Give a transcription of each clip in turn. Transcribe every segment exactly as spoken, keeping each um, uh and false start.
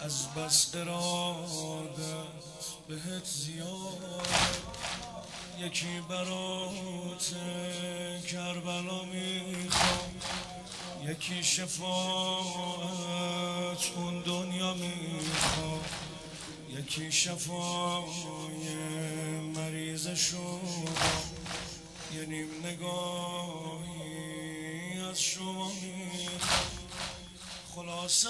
از بس ارادت بهت زیاد، یکی برات کربلا میخوام، یکی شفاعت اون دنیا میخوام، یکی شفای مریض شما، یه نیم نگاهی از شما میخوام. خلاصه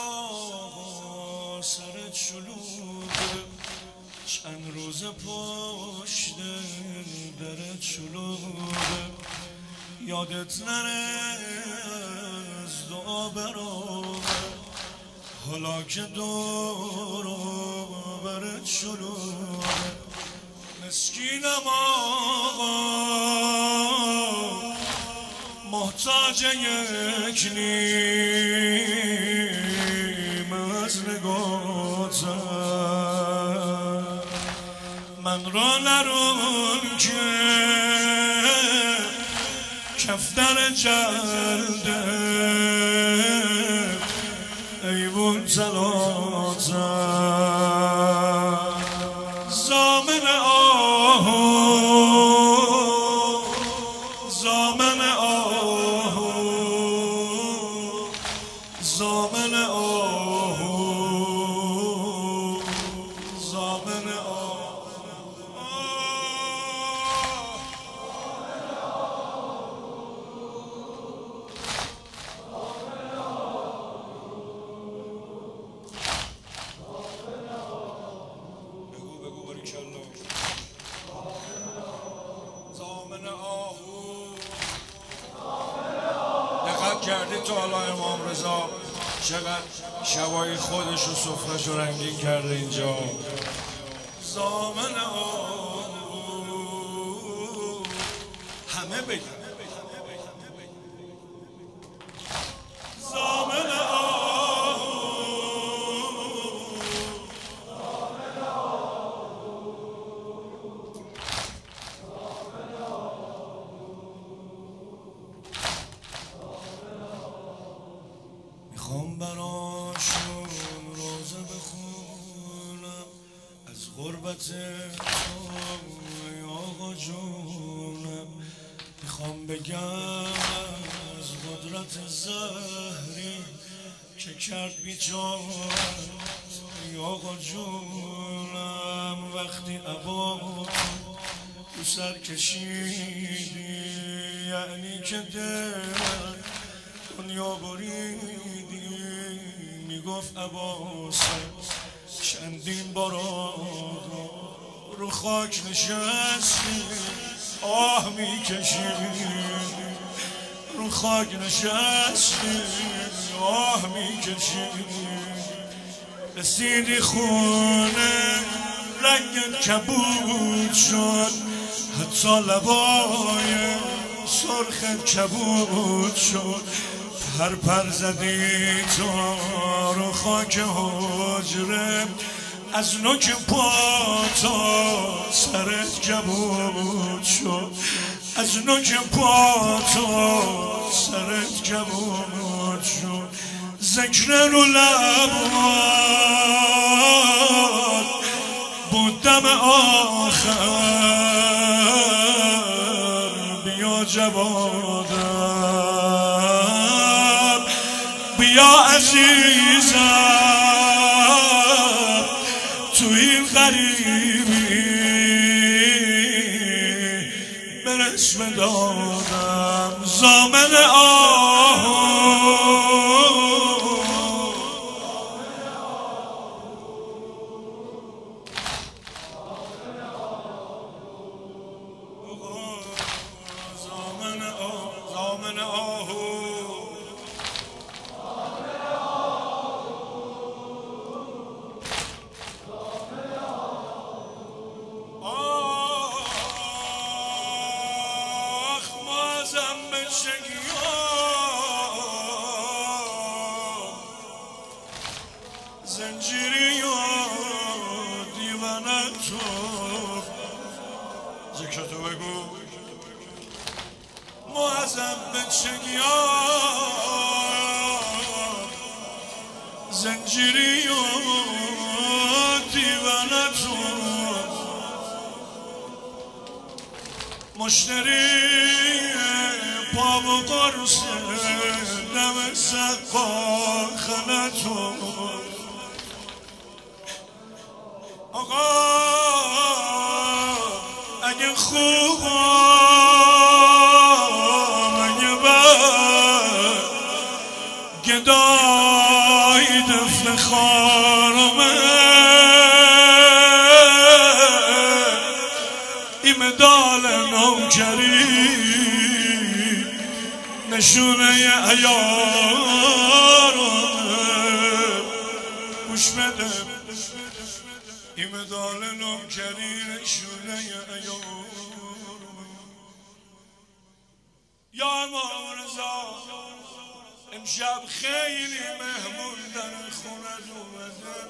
آقا سرت شلوغه، چند روز پشت درت شلوغه، یادت نره از دعا برامه، حالا که دور برت شلوغه. مسکینم آقا محتاج یک نیم از نگاتم، من را نرون که کفتر جلده ایوون تلاتم، زامن آهو زامن آهو زامن آهو زامن آهو. بگو بگو باریکالله. زامن آهو. دقت کردی تو حالا امام رضا چقدر شبای خودش و سفرش رو رنگین کرده اینجا؟ زامن آهو. همه بگن زامن آهو. میخوام براشون روزه بخونم از غربت تو ای آقا جونم، میخوام بگم از قدرت زهری که کرد بیچارم ای آقا جونم. وقتی عبا تو سر کشیدی یعنی که دل دنیا بریدی، میگفت عباسه چندین بارا رو خاک نشستی آه میکشیدی، رو خاک نشستی آه میکشیدی. رسیدی خونه رنگت کبود شد، حتی لبای سرخت کبود شد، پر پر زدی تو رو خاک حجره، از نوک پا تا سرت کبود شد، از نوک پا تا سرت کبود شد. ذکر رو لبات بود دم آخر، بیا جوادم بیا عزیزم تو این غریبی برس به دادم. زامن آهو زامن آهو زامن آهو. زنجیری و دیوانه تو ذکرتو بگو معظم بچگیان، زنجیری و دیوانتون مشتری پا و قرص دم سقا خانتون آقا اگه خوبم اگه بد گدای دفن خارمه این مدال نوکری نشونه عیارمه گوش بده این مدال نوکری نشونه عیارمه یا امام رضا امشب خیلی مهمون در خونت اومده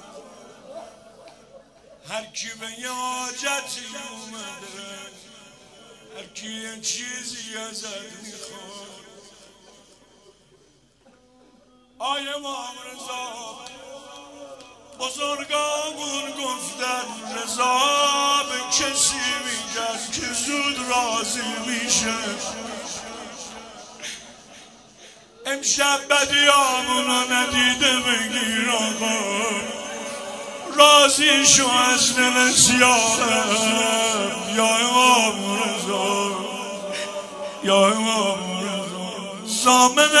هر کی به یه حاجتی اومده هر کی یه چیزی ازت میخواد آی امام رضا بزرگامون گفتن رضا به کسی میگن که زود راضی میشه امشب بدیامونو ندیده بگیر آقا راضی شو از دل سیاهم یا امام رضا یا امام رضا زامن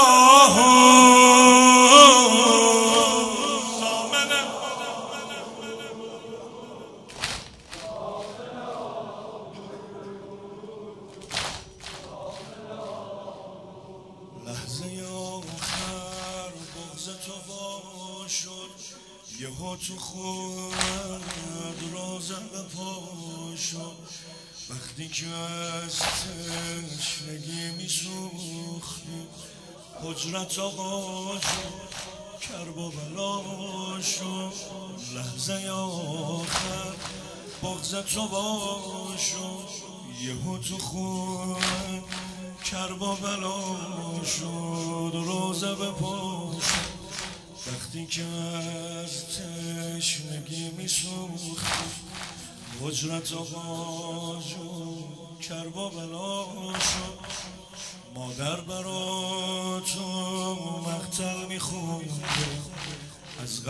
آهو لحظه آخر بغض تو وا شد یهو تو خود رازم به پا شد وقتی که از تشنگی می سوختی حجرت آقا شد کرب و بلا شد لحظه آخر بغض تو وا شد یهو تو خود کرب و بلا شد روزه به پا شد وقتی که از تشنگی می سوختی حجرت آقا شد کرب و بلا شد مادر برا تو مقتل می خونده از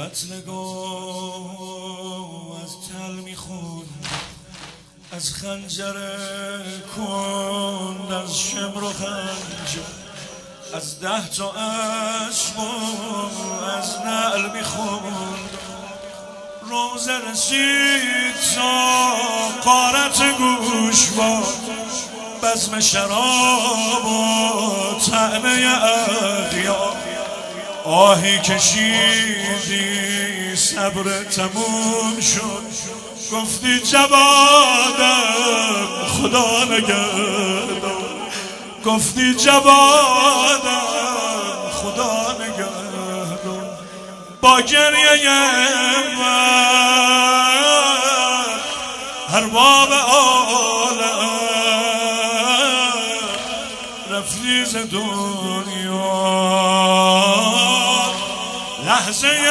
قتلگاه از تل می خونده از خنجر کند از شمر و خنجر از ده تا اسب و از نعل میخوند روزه رسید تا غارت گوشوار بزم شراب و طعنه اغیار آهی کشیدی صبر تموم شد گفتی جوادم خدا نگهدار گفتی جوادم خدا نگهدار با گریه من ارباب عالم رفتی ز دنیا لحظه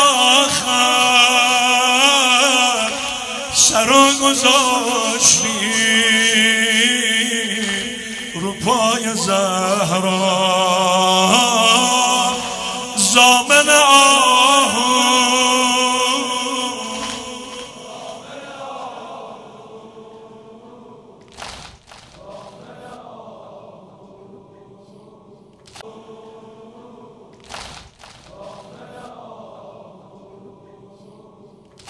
آخر سر و گذاشتی رو پای زهرا